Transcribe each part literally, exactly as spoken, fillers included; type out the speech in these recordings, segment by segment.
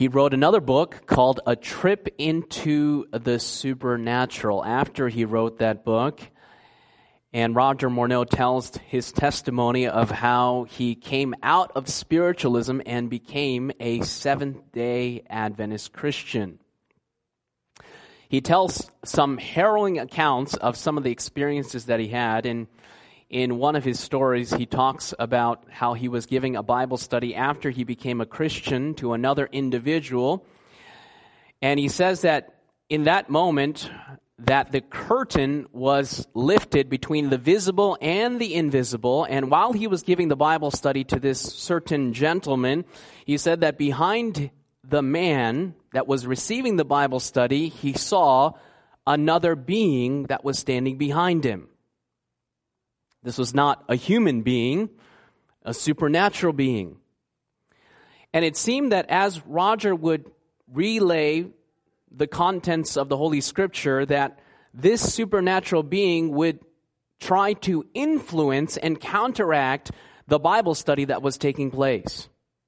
He wrote another book called A Trip into the Supernatural after he wrote that book. And Roger Morneau tells his testimony of how he came out of spiritualism and became a Seventh-day Adventist Christian. He tells some harrowing accounts of some of the experiences that he had. And in one of his stories, he talks about how he was giving a Bible study after he became a Christian to another individual. And he says that in that moment, that the curtain was lifted between the visible and the invisible. And while he was giving the Bible study to this certain gentleman, he said that behind the man that was receiving the Bible study, he saw another being that was standing behind him. This was not a human being, a supernatural being. And it seemed that as Roger would relay the contents of the Holy Scripture, that this supernatural being would try to influence and counteract the Bible study that was taking place.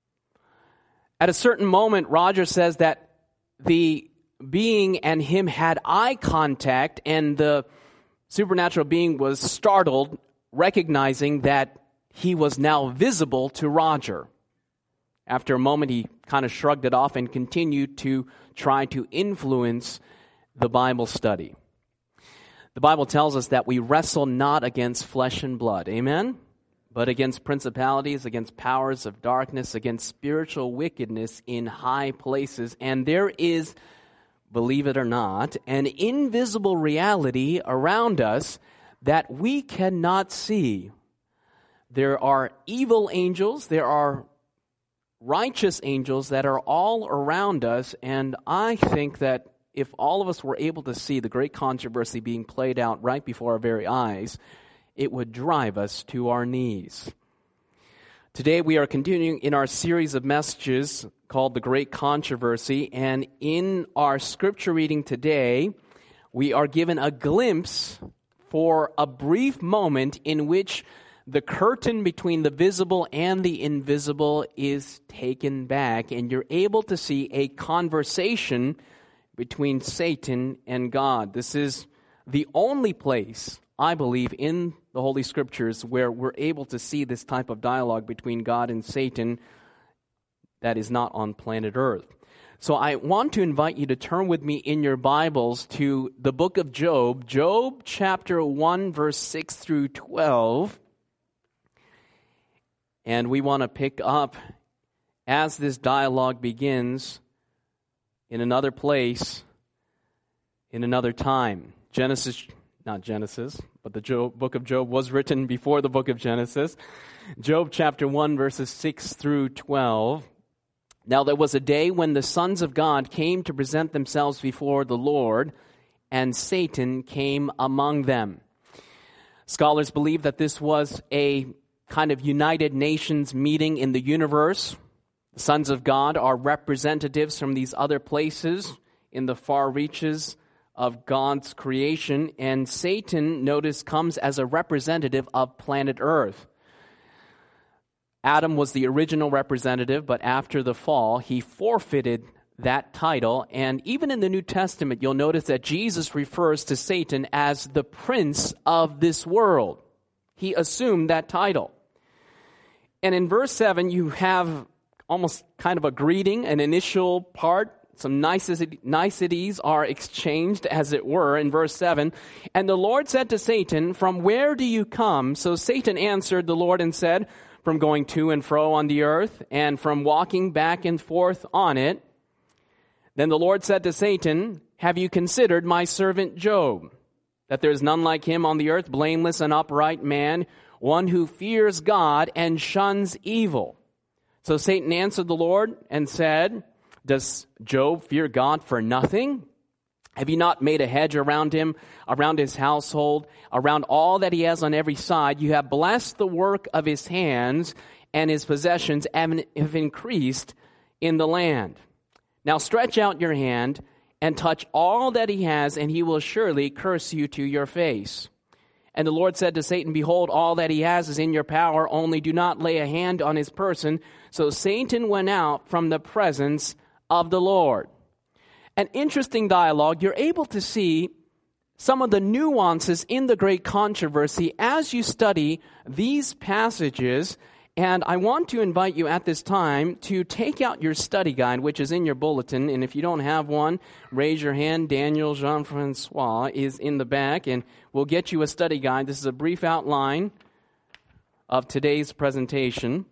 At a certain moment, Roger says that the being and him had eye contact, and the supernatural being was startled, recognizing that he was now visible to Roger. After a moment, he kind of shrugged it off and continued to try to influence the Bible study. The Bible tells us that we wrestle not against flesh and blood, amen? But against principalities, against powers of darkness, against spiritual wickedness in high places. And there is, believe it or not, an invisible reality around us that we cannot see. There are evil angels, there are righteous angels that are all around us, and I think that if all of us were able to see the great controversy being played out right before our very eyes, it would drive us to our knees. Today we are continuing in our series of messages called The Great Controversy, and in our scripture reading today, we are given a glimpse for a brief moment in which the curtain between the visible and the invisible is taken back, and you're able to see a conversation between Satan and God. This is the only place, I believe, in the Holy Scriptures where we're able to see this type of dialogue between God and Satan that is not on planet Earth. So I want to invite you to turn with me in your Bibles to the book of Job, Job chapter one, verse six through twelve. And we want to pick up as this dialogue begins in another place, in another time. Genesis, not Genesis, but the Job, book of Job was written before the book of Genesis. Job chapter one, verses six through twelve. Now there was a day when the sons of God came to present themselves before the Lord, and Satan came among them. Scholars believe that this was a kind of United Nations meeting in the universe. The sons of God are representatives from these other places in the far reaches of God's creation, and Satan, notice, comes as a representative of planet Earth. Adam was the original representative, but after the fall, he forfeited that title. And even in the New Testament, you'll notice that Jesus refers to Satan as the prince of this world. He assumed that title. And in verse seven, you have almost kind of a greeting, an initial part. Some niceties are exchanged, as it were, in verse seven. And the Lord said to Satan, "From where do you come?" So Satan answered the Lord and said, "From going to and fro on the earth, and from walking back and forth on it." Then the Lord said to Satan, "Have you considered my servant Job, that there is none like him on the earth, blameless and upright man, one who fears God and shuns evil?" So Satan answered the Lord and said, "Does Job fear God for nothing? Have you not made a hedge around him, around his household, around all that he has on every side? You have blessed the work of his hands, and his possessions have increased in the land. Now stretch out your hand and touch all that he has, and he will surely curse you to your face." And the Lord said to Satan, "Behold, all that he has is in your power, only do not lay a hand on his person." So Satan went out from the presence of the Lord. An interesting dialogue. You're able to see some of the nuances in the great controversy as you study these passages. And I want to invite you at this time to take out your study guide, which is in your bulletin. And if you don't have one, raise your hand. Daniel Jean-Francois is in the back, and we'll get you a study guide. This is a brief outline of today's presentation.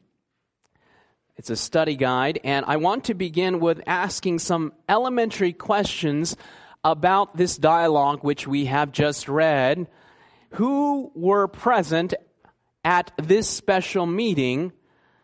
It's a study guide, and I want to begin with asking some elementary questions about this dialogue which we have just read. Who were present at this special meeting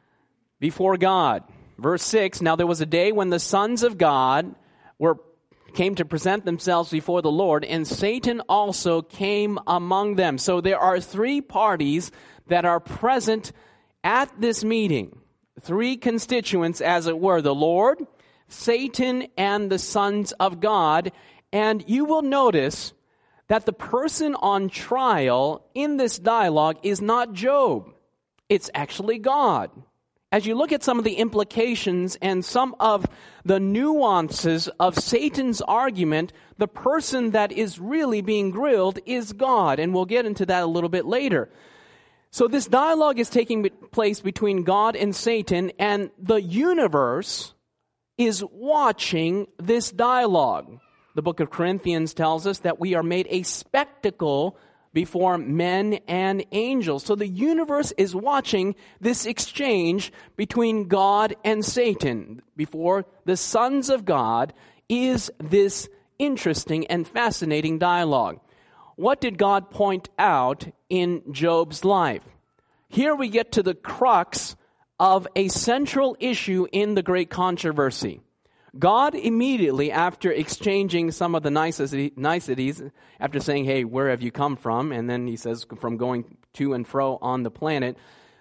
before God? Verse six, now there was a day when the sons of God were came to present themselves before the Lord, and Satan also came among them. So there are three parties that are present at this meeting. Three constituents, as it were, the Lord, Satan, and the sons of God. And you will notice that the person on trial in this dialogue is not Job. It's actually God. As you look at some of the implications and some of the nuances of Satan's argument, the person that is really being grilled is God. And we'll get into that a little bit later. So this dialogue is taking place between God and Satan, and the universe is watching this dialogue. The book of Corinthians tells us that we are made a spectacle before men and angels. So the universe is watching this exchange between God and Satan. Before the sons of God is this interesting and fascinating dialogue. What did God point out in Job's life? Here we get to the crux of a central issue in the great controversy. God immediately, after exchanging some of the niceties, after saying, hey, where have you come from? And then he says, from going to and fro on the planet.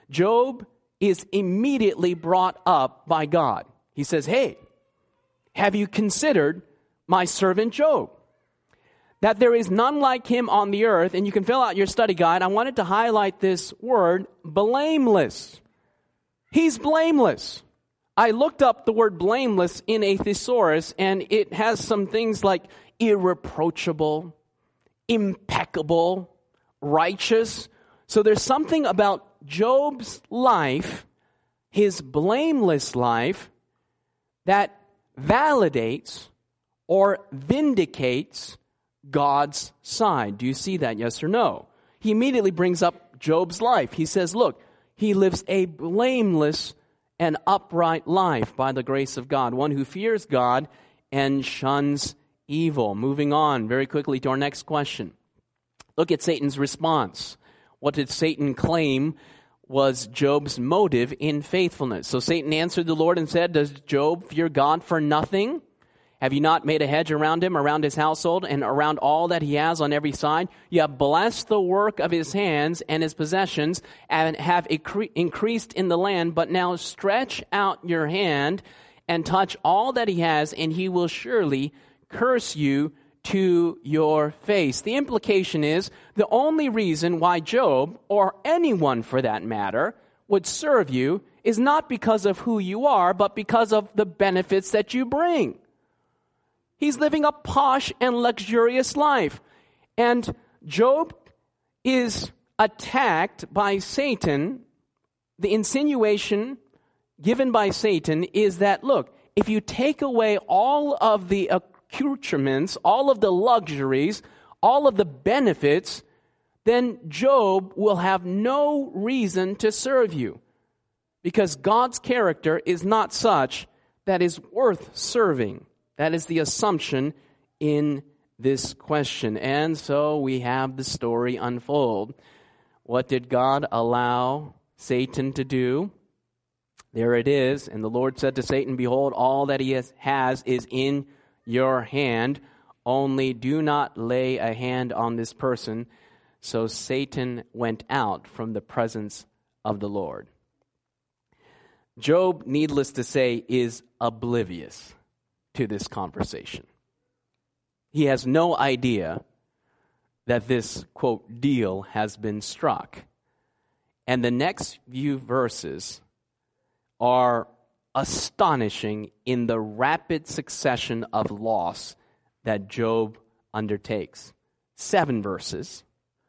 Job is immediately brought up by God. He says, hey, have you considered my servant Job? That there is none like him on the earth, and you can fill out your study guide. I wanted to highlight this word, blameless. He's blameless. I looked up the word blameless in a thesaurus, and it has some things like irreproachable, impeccable, righteous. So there's something about Job's life, his blameless life, that validates or vindicates God's side. Do you see that? Yes or no? He immediately brings up Job's life. He says, look, he lives a blameless and upright life by the grace of God, one who fears God and shuns evil. Moving on very quickly to our next question. Look at Satan's response. What did Satan claim was Job's motive in faithfulness? So Satan answered the Lord and said, does Job fear God for nothing? Have you not made a hedge around him, around his household, and around all that he has on every side? You have blessed the work of his hands and his possessions, and have incre- increased in the land. But now stretch out your hand and touch all that he has, and he will surely curse you to your face. The implication is the only reason why Job, or anyone for that matter, would serve you is not because of who you are, but because of the benefits that you bring. He's living a posh and luxurious life. And Job is attacked by Satan. The insinuation given by Satan is that, look, if you take away all of the accoutrements, all of the luxuries, all of the benefits, then Job will have no reason to serve you. Because God's character is not such that is worth serving. That is the assumption in this question. And so we have the story unfold. What did God allow Satan to do? There it is. And the Lord said to Satan, behold, all that he has, has is in your hand. Only do not lay a hand on this person. So Satan went out from the presence of the Lord. Job, needless to say, is oblivious to this conversation. He has no idea that this, quote, deal has been struck. And the next few verses are astonishing in the rapid succession of loss that Job undertakes. Seven verses.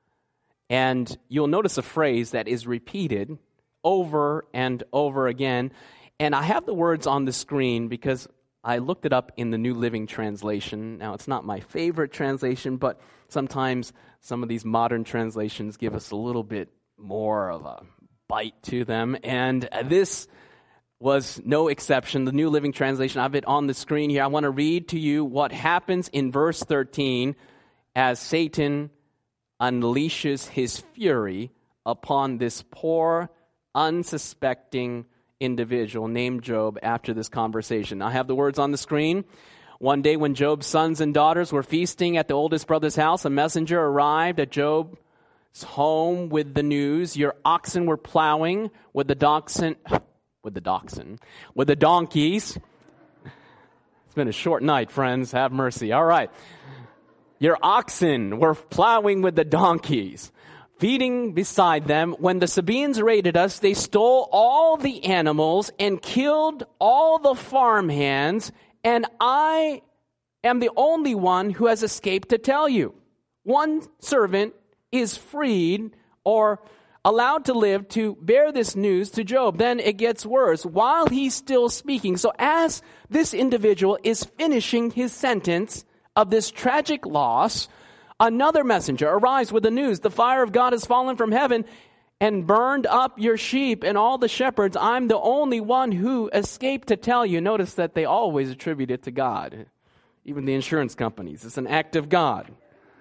And you'll notice a phrase that is repeated over and over again. And I have the words on the screen because I looked it up in the New Living Translation. Now, it's not my favorite translation, but sometimes some of these modern translations give us a little bit more of a bite to them. And this was no exception. The New Living Translation, I have it on the screen here. I want to read to you what happens in verse thirteen as Satan unleashes his fury upon this poor, unsuspecting individual named Job after this conversation. I have the words on the screen. One day when Job's sons and daughters were feasting at the oldest brother's house, a messenger arrived at Job's home with the news, your oxen were plowing with the dachshund, with the dachshund, with the donkeys. It's been a short night, friends. Have mercy. All right. Your oxen were plowing with the donkeys, feeding beside them. When the Sabaeans raided us, they stole all the animals and killed all the farmhands, and I am the only one who has escaped to tell you. One servant is freed or allowed to live to bear this news to Job. Then it gets worse while he's still speaking. So as this individual is finishing his sentence of this tragic loss, another messenger arrives with the news. The fire of God has fallen from heaven and burned up your sheep and all the shepherds. I'm the only one who escaped to tell you. Notice that they always attribute it to God. Even the insurance companies. It's an act of God.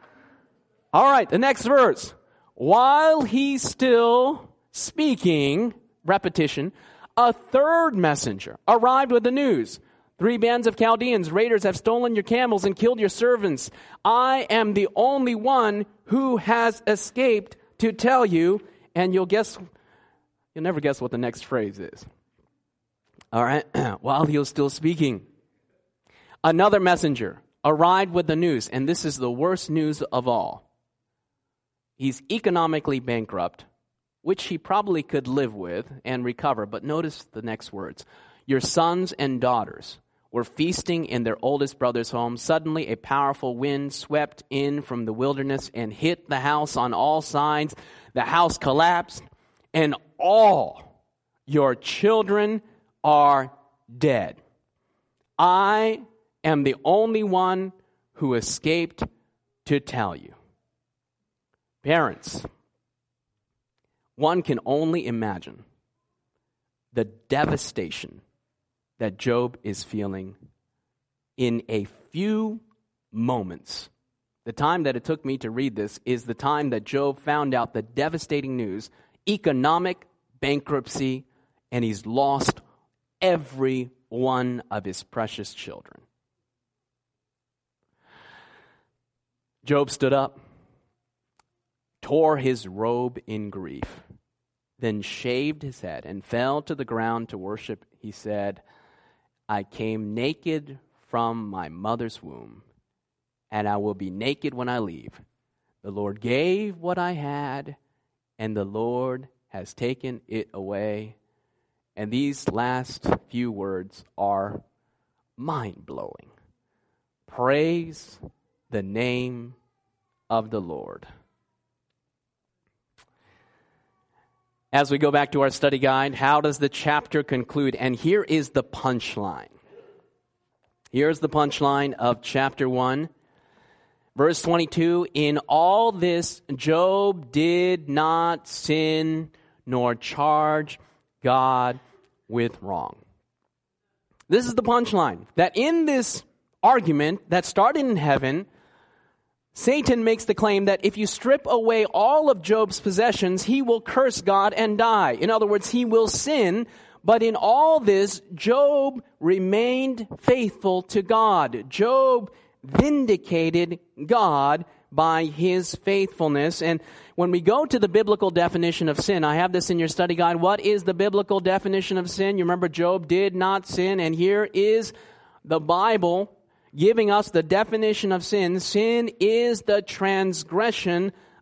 All right, the next verse. While he's still speaking, repetition, a third messenger arrived with the news. Three bands of Chaldeans, raiders, have stolen your camels and killed your servants. I am the only one who has escaped to tell you. And you'll guess, you'll never guess what the next phrase is. All right. While he was still speaking, another messenger arrived with the news. And this is the worst news of all. He's economically bankrupt, which he probably could live with and recover. But notice the next words. Your sons and daughters were feasting in their oldest brother's home. Suddenly, a powerful wind swept in from the wilderness and hit the house on all sides. The house collapsed, and all your children are dead. I am the only one who escaped to tell you. Parents, one can only imagine the devastation that Job is feeling in a few moments. The time that it took me to read this is the time that Job found out the devastating news, economic bankruptcy, and he's lost every one of his precious children. Job stood up, tore his robe in grief, then shaved his head and fell to the ground to worship. He said, I came naked from my mother's womb, and I will be naked when I leave. The Lord gave what I had, and the Lord has taken it away. And these last few words are mind-blowing. Praise the name of the Lord. As we go back to our study guide, how does the chapter conclude? And here is the punchline. Here's the punchline of chapter one. Verse twenty-two, in all this, Job did not sin nor charge God with wrong. This is the punchline. That in this argument that started in heaven, Satan makes the claim that if you strip away all of Job's possessions, he will curse God and die. In other words, he will sin. But in all this, Job remained faithful to God. Job vindicated God by his faithfulness. And when we go to the biblical definition of sin, I have this in your study guide. What is the biblical definition of sin? You remember Job did not sin. And here is the Bible giving us the definition of sin. Sin is the transgression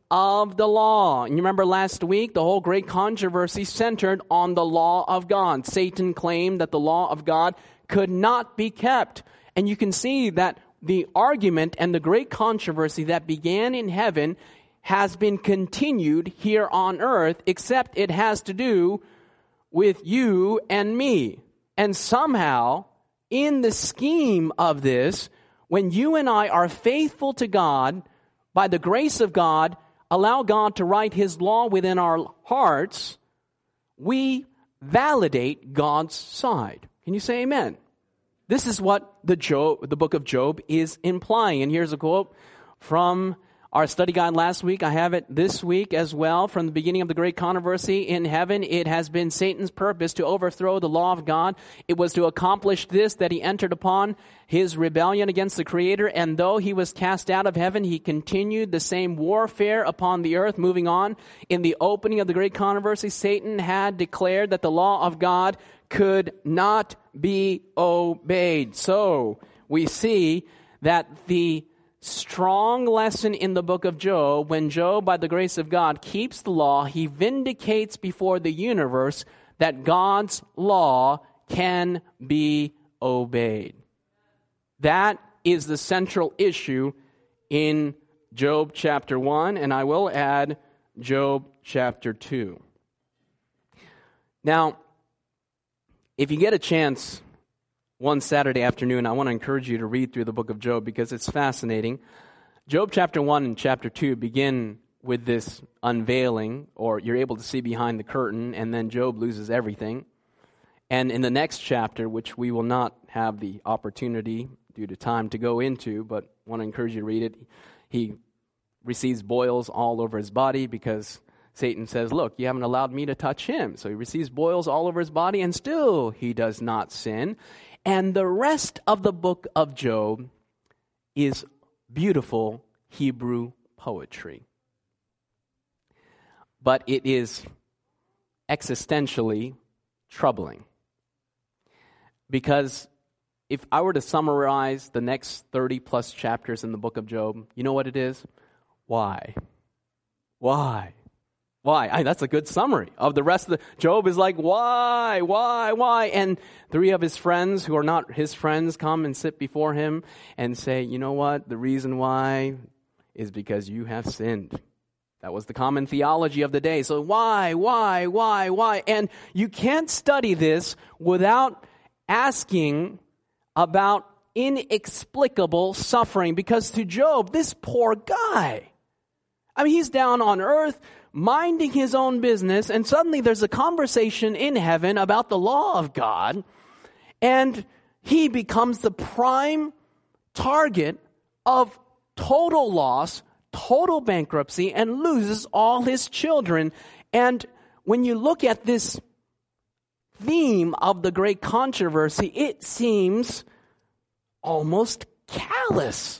of the law. And you remember last week, the whole great controversy centered on the law of God. Satan claimed that the law of God could not be kept. And you can see that the argument and the great controversy that began in heaven has been continued here on earth, except it has to do with you and me. And somehow, in the scheme of this, when you and I are faithful to God, by the grace of God, allow God to write His law within our hearts, we validate God's side. Can you say amen? This is what the Job, the book of Job is implying. And here's a quote from our study guide last week. I have it this week as well. From the beginning of the great controversy in heaven, it has been Satan's purpose to overthrow the law of God. It was to accomplish this that he entered upon his rebellion against the Creator. And though he was cast out of heaven, he continued the same warfare upon the earth. Moving on, in the opening of the great controversy, Satan had declared that the law of God could not be obeyed. So we see that the strong lesson in the book of Job, when Job, by the grace of God, keeps the law, he vindicates before the universe that God's law can be obeyed. That is the central issue in Job chapter one, and I will add Job chapter two. Now, if you get a chance one Saturday afternoon, I want to encourage you to read through the book of Job because it's fascinating. Job chapter one and chapter two begin with this unveiling, or you're able to see behind the curtain, and then Job loses everything. And in the next chapter, which we will not have the opportunity due to time to go into, but I want to encourage you to read it, he receives boils all over his body because Satan says, look, you haven't allowed me to touch him. So he receives boils all over his body, and still he does not sin. And the rest of the book of Job is beautiful Hebrew poetry. But it is existentially troubling. Because if I were to summarize the next thirty plus chapters in the book of Job, you know what it is? Why? Why? Why? I, that's a good summary of the rest of the... Job is like, why, why, why? And three of his friends who are not his friends come and sit before him and say, you know what? The reason why is because you have sinned. That was the common theology of the day. So why, why, why, why? And you can't study this without asking about inexplicable suffering. Because to Job, this poor guy, I mean, he's down on earth, minding his own business, and suddenly there's a conversation in heaven about the law of God, and he becomes the prime target of total loss, total bankruptcy, and loses all his children. And when you look at this theme of the great controversy, it seems almost callous,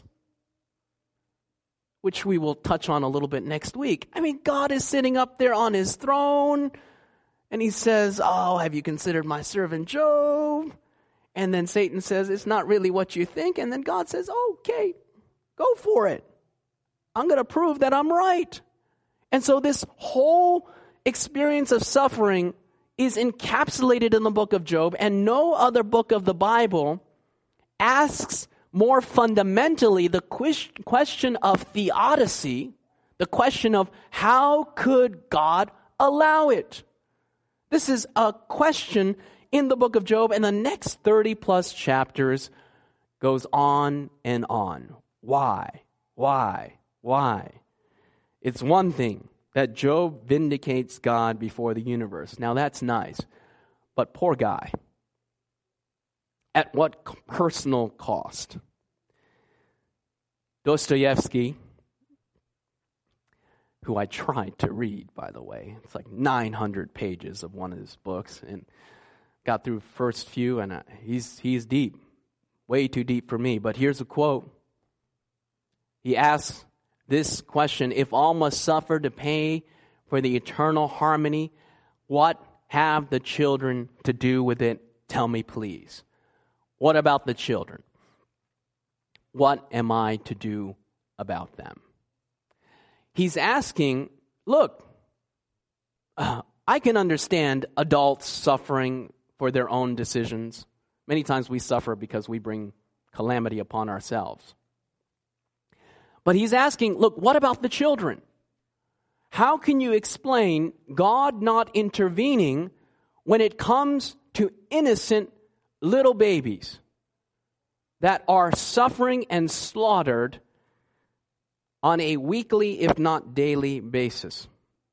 which we will touch on a little bit next week. I mean, God is sitting up there on his throne, and he says, oh, have you considered my servant Job? And then Satan says, it's not really what you think. And then God says, okay, go for it. I'm going to prove that I'm right. And so this whole experience of suffering is encapsulated in the book of Job, and no other book of the Bible asks more fundamentally the question of theodicy, the question of how could God allow it? This is a question in the book of Job, and the next thirty plus chapters goes on and on. Why? Why? Why? It's one thing that Job vindicates God before the universe. Now that's nice, but poor guy. At what personal cost? Dostoevsky, who I tried to read, by the way. It's like nine hundred pages of one of his books, and got through first few, and he's he's deep, way too deep for me. But here's a quote. He asks this question: if all must suffer to pay for the eternal harmony, what have the children to do with it? Tell me, please. What about the children? What am I to do about them? He's asking, look, uh, I can understand adults suffering for their own decisions. Many times we suffer because we bring calamity upon ourselves. But he's asking, look, what about the children? How can you explain God not intervening when it comes to innocent little babies that are suffering and slaughtered on a weekly, if not daily, basis?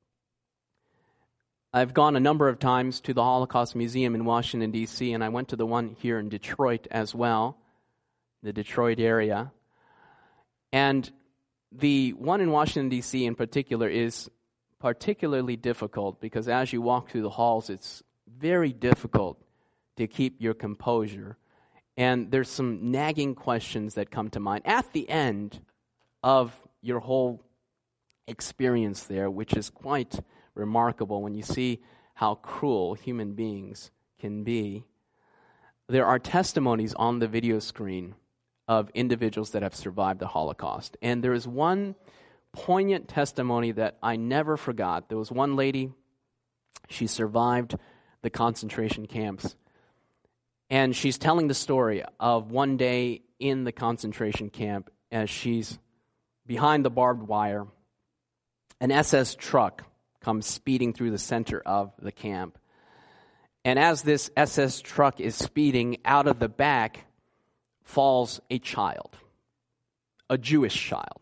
I've gone a number of times to the Holocaust Museum in Washington, D C, and I went to the one here in Detroit as well, the Detroit area. And the one in Washington, D C in particular is particularly difficult because as you walk through the halls, it's very difficult to keep your composure. And there's some nagging questions that come to mind at the end of your whole experience there, which is quite remarkable when you see how cruel human beings can be. There are testimonies on the video screen of individuals that have survived the Holocaust. And there is one poignant testimony that I never forgot. There was one lady, she survived the concentration camps. And she's telling the story of one day in the concentration camp as she's behind the barbed wire. An S S truck comes speeding through the center of the camp. And as this S S truck is speeding, out of the back falls a child, a Jewish child.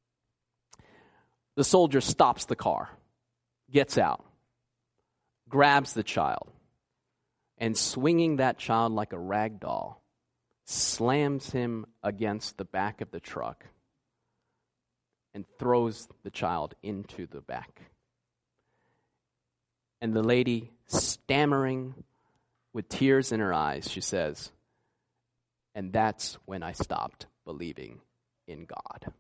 The soldier stops the car, gets out, grabs the child, and swinging that child like a rag doll, slams him against the back of the truck and throws the child into the back. And the lady, stammering with tears in her eyes, she says, "And that's when I stopped believing in God."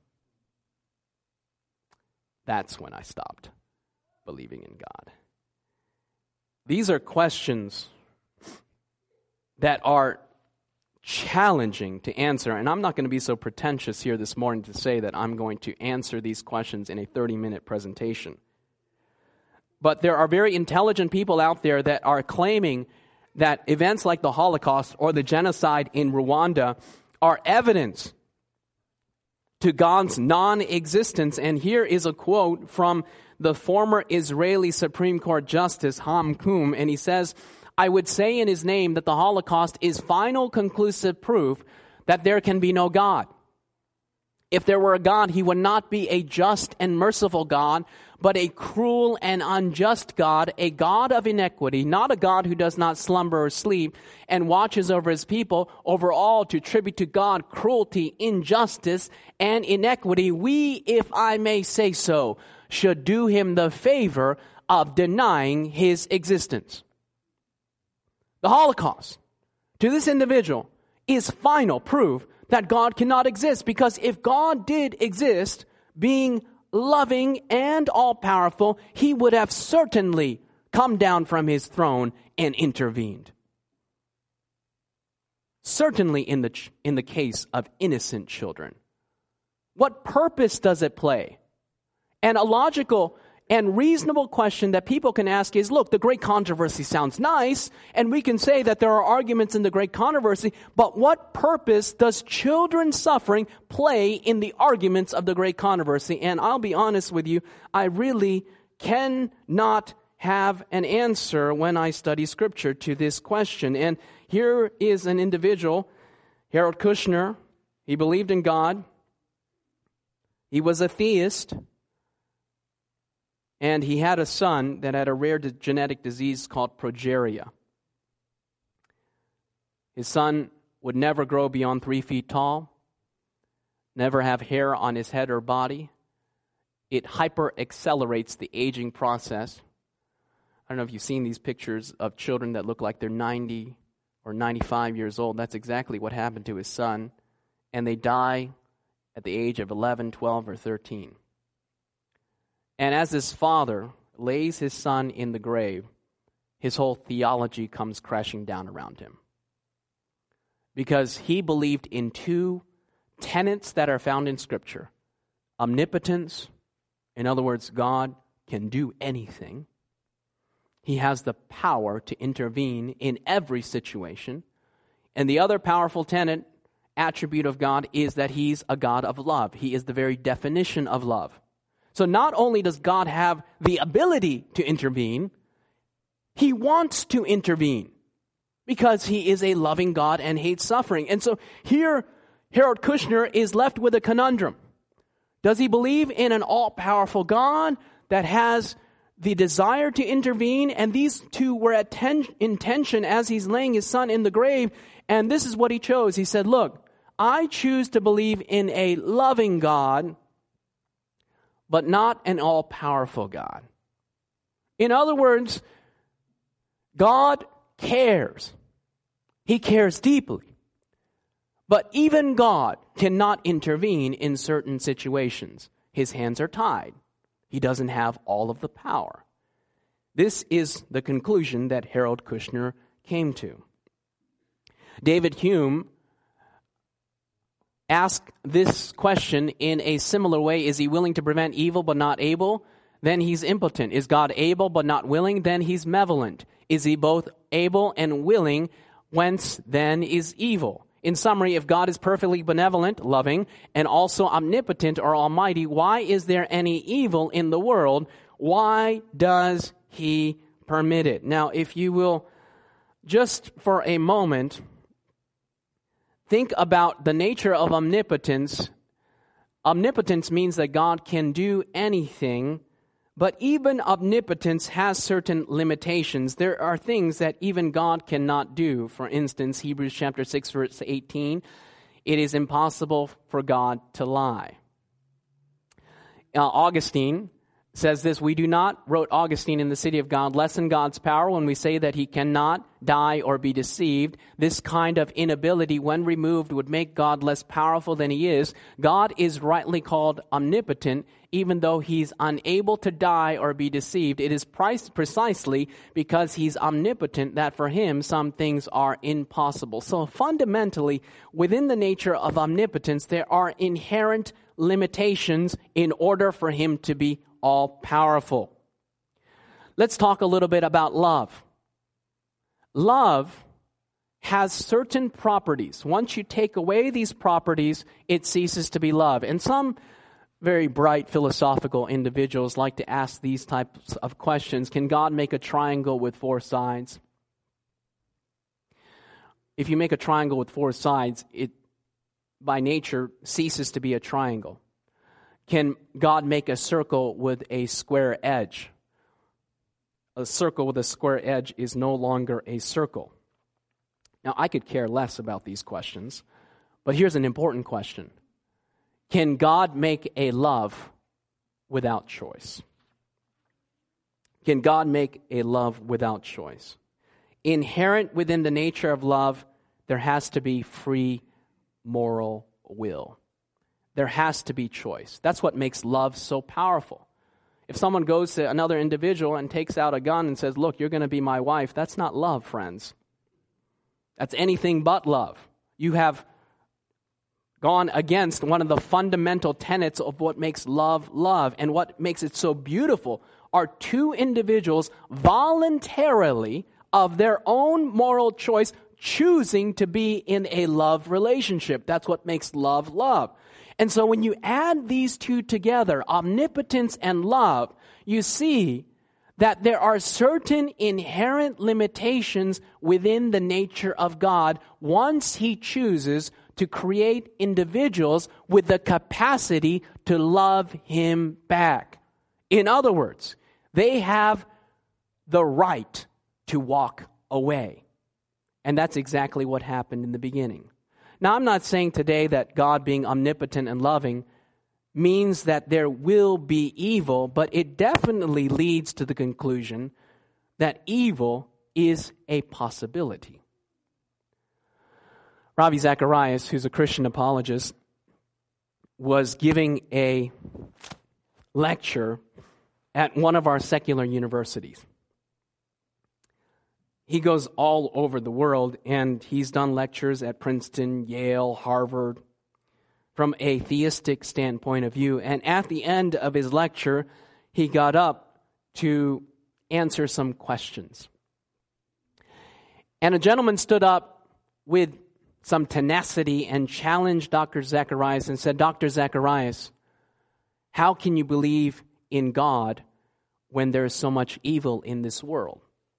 That's when I stopped believing in God. These are questions that are challenging to answer, and I'm not going to be so pretentious here this morning to say that I'm going to answer these questions in a thirty-minute presentation. But there are very intelligent people out there that are claiming that events like the Holocaust or the genocide in Rwanda are evidence to God's non-existence. And here is a quote from the former Israeli Supreme Court Justice Ham Koum, and he says, "I would say in his name that the Holocaust is final conclusive proof that there can be no God. If there were a God, he would not be a just and merciful God, but a cruel and unjust God, a God of inequity, not a God who does not slumber or sleep and watches over his people, over all to attribute to God cruelty, injustice, and inequity. We, if I may say so, should do him the favor of denying his existence." The Holocaust, to this individual, is final proof that God cannot exist, because if God did exist, being loving and all-powerful, he would have certainly come down from his throne and intervened. Certainly in the ch- in the case of innocent children. What purpose does it play? And a logical and reasonable question that people can ask is, look, the great controversy sounds nice, and we can say that there are arguments in the great controversy, but what purpose does children suffering play in the arguments of the great controversy? And I'll be honest with you, I really cannot have an answer when I study Scripture to this question. And here is an individual, Harold Kushner. He believed in God. He was a theist. And he had a son that had a rare de- genetic disease called progeria. His son would never grow beyond three feet tall, never have hair on his head or body. It hyper-accelerates the aging process. I don't know if you've seen these pictures of children that look like they're ninety or ninety-five years old. That's exactly what happened to his son. And they die at the age of eleven, twelve, or thirteen. And as his father lays his son in the grave, his whole theology comes crashing down around him. Because he believed in two tenets that are found in Scripture: omnipotence In other words, God can do anything. He has the power to intervene in every situation. And the other powerful tenet, attribute of God is that He's a God of love. He is the very definition of love. So not only does God have the ability to intervene, He wants to intervene because He is a loving God and hates suffering. And so here, Harold Kushner is left with a conundrum. Does he believe in an all-powerful God that has the desire to intervene? And these two were at ten- in tension as he's laying his son in the grave. And this is what he chose. He said, look, I choose to believe in a loving God, but not an all-powerful God. In other words, God cares. He cares deeply. But even God cannot intervene in certain situations. His hands are tied. He doesn't have all of the power. This is the conclusion that Harold Kushner came to. David Hume asked this question in a similar way. Is He willing to prevent evil but not able? Then He's impotent. Is God able but not willing? Then He's malevolent. Is He both able and willing? Whence then is evil? In summary, if God is perfectly benevolent, loving, and also omnipotent or almighty, why is there any evil in the world? Why does He permit it? Now, if you will, just for a moment, think about the nature of omnipotence. Omnipotence means that God can do anything, but even omnipotence has certain limitations. There are things that even God cannot do. For instance, Hebrews chapter six, verse eighteen, it is impossible for God to lie. Uh, Augustine says this, we do not, wrote Augustine in the City of God, lessen God's power when we say that He cannot die or be deceived. This kind of inability, when removed, would make God less powerful than He is. God is rightly called omnipotent, even though He's unable to die or be deceived. It is precisely because He's omnipotent that for Him some things are impossible. So fundamentally, within the nature of omnipotence, there are inherent limitations in order for Him to be all-powerful. Let's talk a little bit about love. Love has certain properties. Once you take away these properties, it ceases to be love. And some very bright philosophical individuals like to ask these types of questions. Can God make a triangle with four sides? If you make a triangle with four sides, it by nature ceases to be a triangle. Can God make a circle with a square edge? A circle with a square edge is no longer a circle. Now, I could care less about these questions, but here's an important question. Can God make a love without choice? Can God make a love without choice? Inherent within the nature of love, there has to be free moral will. There has to be choice. That's what makes love so powerful. If someone goes to another individual and takes out a gun and says, look, you're going to be my wife, that's not love, friends. That's anything but love. You have gone against one of the fundamental tenets of what makes love love. And what makes it so beautiful are two individuals voluntarily, of their own moral choice, choosing to be in a love relationship. That's what makes love love. And so when you add these two together, omnipotence and love, you see that there are certain inherent limitations within the nature of God once He chooses to create individuals with the capacity to love Him back. In other words, they have the right to walk away. And that's exactly what happened in the beginning. Now, I'm not saying today that God being omnipotent and loving means that there will be evil, but it definitely leads to the conclusion that evil is a possibility. Ravi Zacharias, who's a Christian apologist, was giving a lecture at one of our secular universities. He goes all over the world, and he's done lectures at Princeton, Yale, Harvard, from a theistic standpoint of view. And at the end of his lecture, he got up to answer some questions. And a gentleman stood up with some tenacity and challenged Doctor Zacharias and said, Doctor Zacharias, how can you believe in God when there is so much evil in this world?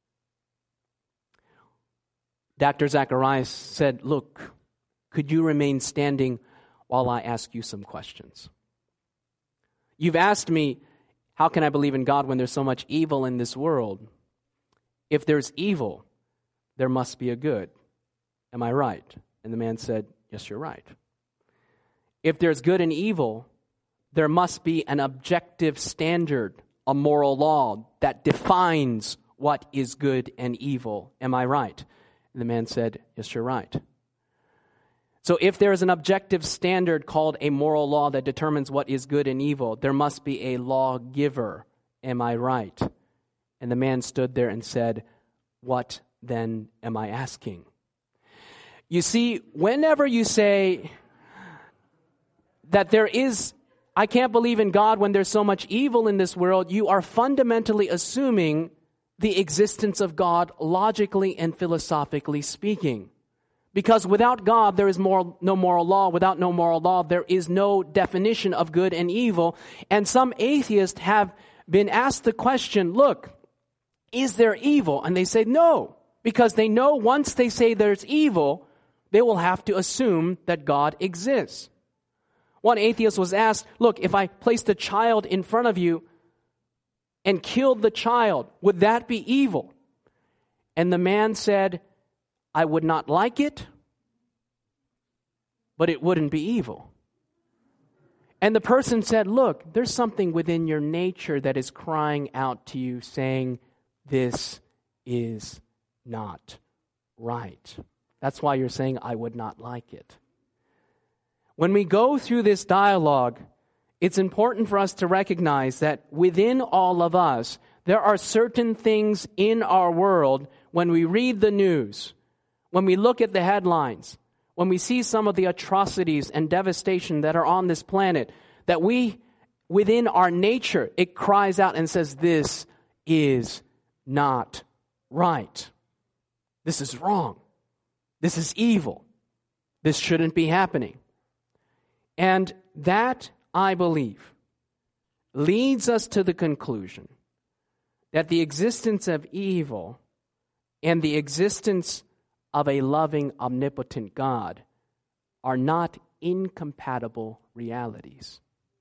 Doctor Zacharias said, look, could you remain standing while I ask you some questions? You've asked me, how can I believe in God when there's so much evil in this world? If there's evil, there must be a good. Am I right? And the man said, yes, you're right. If there's good and evil, there must be an objective standard, a moral law that defines what is good and evil. Am I right? And the man said, yes, you're right. So if there is an objective standard called a moral law that determines what is good and evil, there must be a lawgiver. Am I right? And the man stood there and said, what then am I asking? You see, whenever you say that there is, I can't believe in God when there's so much evil in this world, you are fundamentally assuming the existence of God logically and philosophically speaking. Because without God, there is moral, no moral law. Without no moral law, there is no definition of good and evil. And some atheists have been asked the question, look, is there evil? And they say no, because they know once they say there's evil, they will have to assume that God exists. One atheist was asked, look, if I placed a child in front of you and killed the child, would that be evil? And the man said, I would not like it, but it wouldn't be evil. And the person said, look, there's something within your nature that is crying out to you saying, this is not right. That's why you're saying, I would not like it. When we go through this dialogue, it's important for us to recognize that within all of us, there are certain things in our world when we read the news, when we look at the headlines, when we see some of the atrocities and devastation that are on this planet, that we, within our nature, it cries out and says, this is not right. This is wrong. This is evil. This shouldn't be happening. And that, I believe, leads us to the conclusion that the existence of evil and the existence of a loving, omnipotent God are not incompatible realities.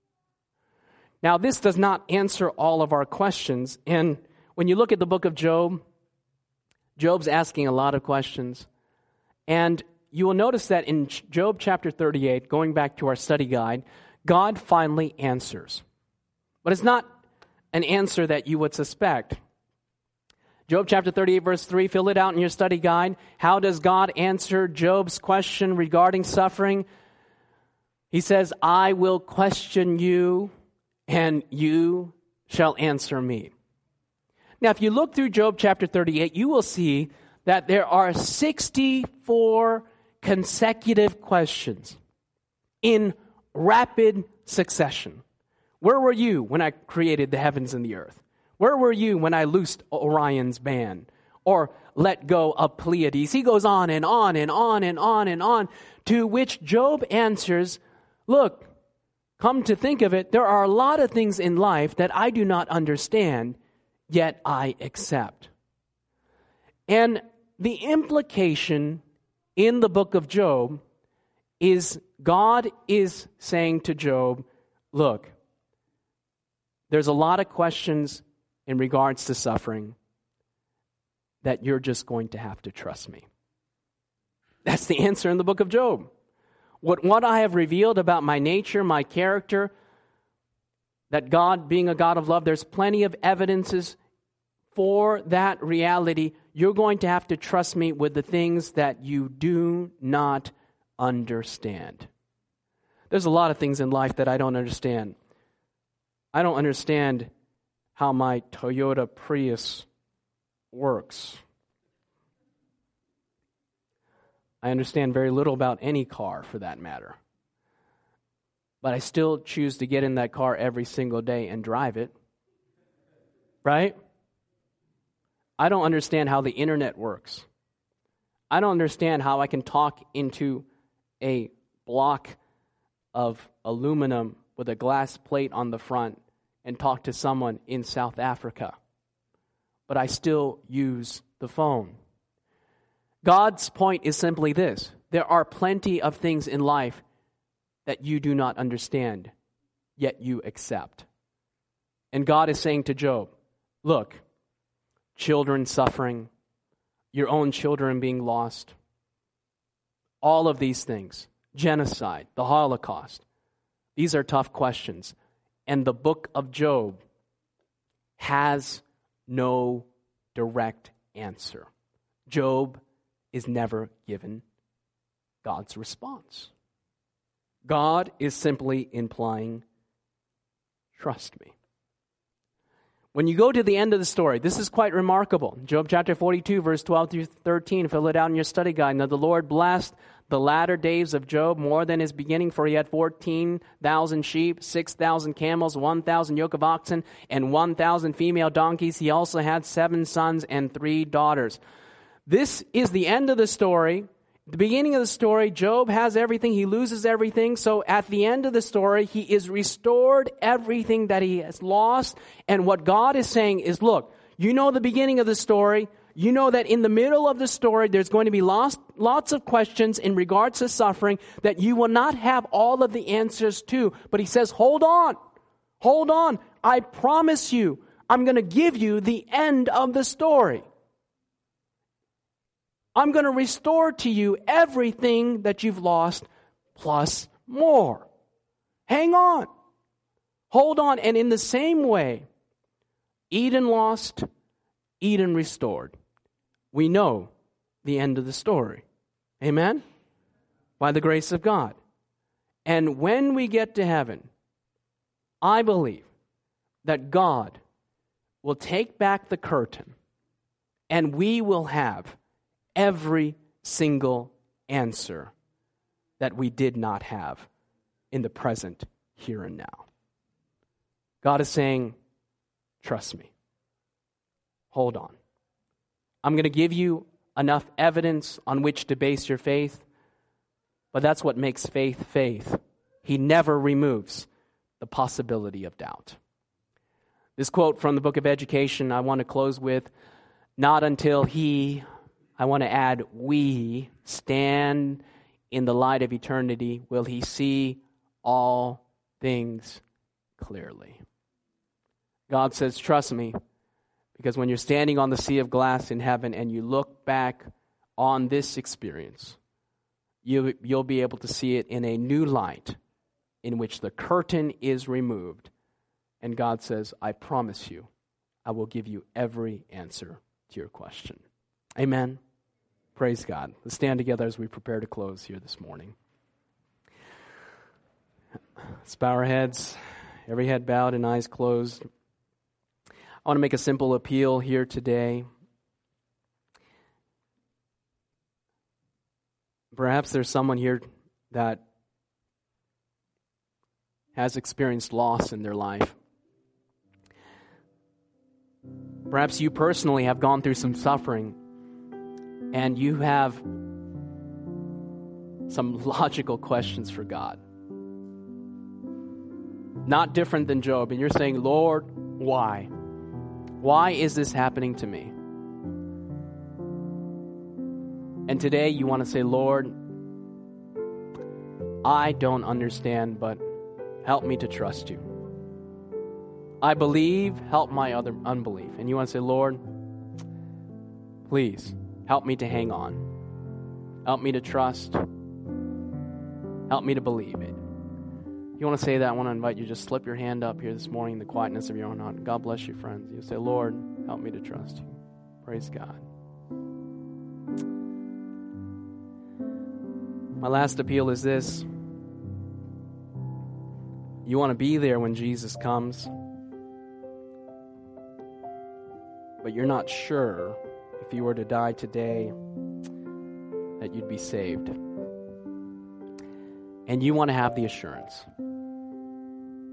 Now, this does not answer all of our questions. And when you look at the book of Job, Job's asking a lot of questions. And you will notice that in Job chapter thirty-eight, going back to our study guide, God finally answers. But it's not an answer that you would suspect. Job chapter thirty-eight, verse three, fill it out in your study guide. How does God answer Job's question regarding suffering? He says, I will question you, and you shall answer me. Now, if you look through Job chapter thirty-eight, you will see that there are sixty-four consecutive questions in rapid succession. Where were you when I created the heavens and the earth? Where were you when I loosed Orion's band or let go of Pleiades? He goes on and on and on and on and on, to which Job answers, look, come to think of it, there are a lot of things in life that I do not understand, yet I accept. And the implication in the book of Job is God is saying to Job, look, there's a lot of questions in regards to suffering that you're just going to have to trust me. That's the answer in the book of Job. What, what I have revealed about my nature, my character, that God being a God of love, there's plenty of evidences for that reality. You're going to have to trust me with the things that you do not understand. There's a lot of things in life that I don't understand. I don't understand how my Toyota Prius works. I understand very little about any car for that matter. but I still choose to get in that car every single day and drive it. Right? I don't understand how the internet works. I don't understand how I can talk into a block of aluminum with a glass plate on the front and talk to someone in South Africa. But I still use the phone. God's point is simply this. There are plenty of things in life that you do not understand, yet you accept. And God is saying to Job, look, children suffering, your own children being lost, all of these things, genocide, the Holocaust, these are tough questions. And the book of Job has no direct answer. Job is never given God's response. God is simply implying, trust me. When you go to the end of the story, this is quite remarkable. Job chapter forty-two, verse twelve through thirteen, fill it out in your study guide. Now the Lord blessed the latter days of Job more than his beginning, for he had fourteen thousand sheep, six thousand camels, one thousand yoke of oxen, and one thousand female donkeys. He also had seven sons and three daughters. This is the end of the story. The beginning of the story, Job has everything. He loses everything. So at the end of the story, he is restored everything that he has lost. And what God is saying is, look, you know the beginning of the story. You know that in the middle of the story, there's going to be lots, lots of questions in regards to suffering that you will not have all of the answers to. But he says, hold on. Hold on. I promise you, I'm going to give you the end of the story. I'm going to restore to you everything that you've lost, plus more. Hang on. Hold on. And in the same way, Eden lost, Eden restored. We know the end of the story. Amen? By the grace of God. And when we get to heaven, I believe that God will take back the curtain and we will have every single answer that we did not have in the present, here and now. God is saying, trust me. Hold on. I'm going to give you enough evidence on which to base your faith, but that's what makes faith faith. He never removes the possibility of doubt. This quote from the book of Education I want to close with, not until he, I want to add, we stand in the light of eternity will he see all things clearly. God says, trust me, because when you're standing on the sea of glass in heaven and you look back on this experience, you, you'll be able to see it in a new light in which the curtain is removed. And God says, I promise you, I will give you every answer to your question. Amen. Praise God. Let's stand together as we prepare to close here this morning. Let's bow our heads, every head bowed and eyes closed. I want to make a simple appeal here today. Perhaps there's someone here that has experienced loss in their life. Perhaps you personally have gone through some suffering and you have some logical questions for God. Not different than Job. And you're saying, Lord, why? Why is this happening to me? And today you want to say, Lord, I don't understand, but help me to trust you. I believe, help my other unbelief. And you want to say, Lord, please help me to hang on. Help me to trust. Help me to believe it. If you want to say that, I want to invite you, just slip your hand up here this morning in the quietness of your own heart. God bless you, friends. You say, Lord, help me to trust you. Praise God. My last appeal is this. You want to be there when Jesus comes, but you're not sure if you were to die today that you'd be saved. And you want to have the assurance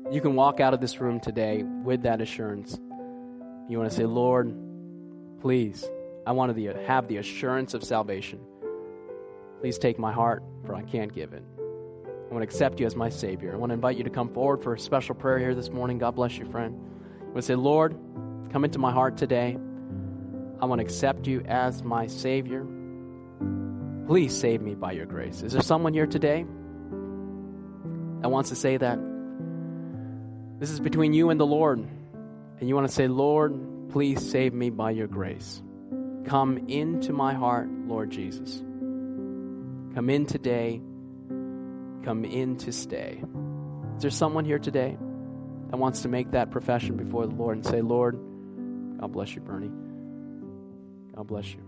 You can walk out of this room today with that assurance. You want to say, Lord, please, I want to have the assurance of salvation. Please take my heart, for I can't give it. I want to accept you as my Savior. I want to invite you to come forward for a special prayer here this morning. God bless you, friend. I want to say, Lord, come into my heart today. I want to accept you as my Savior. Please save me by your grace. Is there someone here today that wants to say that? This is between you and the Lord. And you want to say, Lord, please save me by your grace. Come into my heart, Lord Jesus. Come in today. Come in to stay. Is there someone here today that wants to make that profession before the Lord and say, Lord, God bless you, Bernie. God bless you.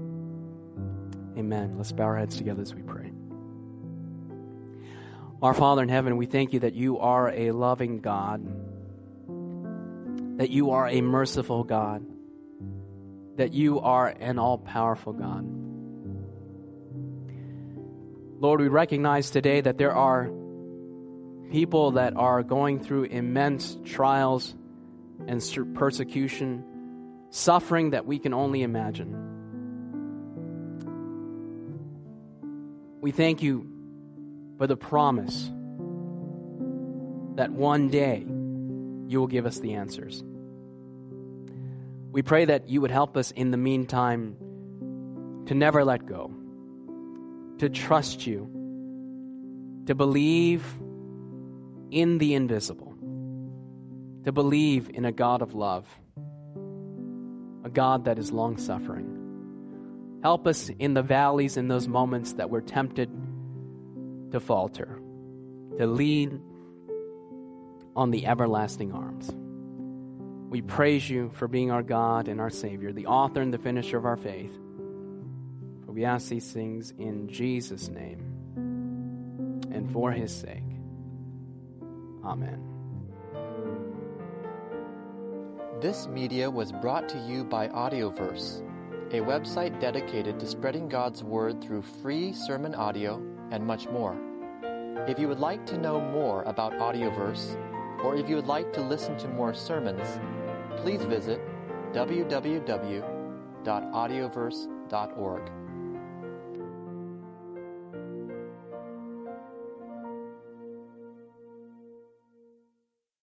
Amen. Let's bow our heads together as we pray. Our Father in heaven, we thank you that you are a loving God, that you are a merciful God, that you are an all-powerful God. Lord, we recognize today that there are people that are going through immense trials and persecution, suffering that we can only imagine. We thank you for the promise that one day you will give us the answers. We pray that you would help us in the meantime to never let go, to trust you, to believe in the invisible, to believe in a God of love, a God that is long-suffering. Help us in the valleys, in those moments that we're tempted to falter, to lean on the everlasting arms. We praise you for being our God and our Savior, the author and the finisher of our faith. For we ask these things in Jesus' name and for his sake. Amen. This media was brought to you by Audioverse, a website dedicated to spreading God's Word through free sermon audio and much more. If you would like to know more about Audioverse, or if you would like to listen to more sermons, please visit w w w dot audioverse dot org.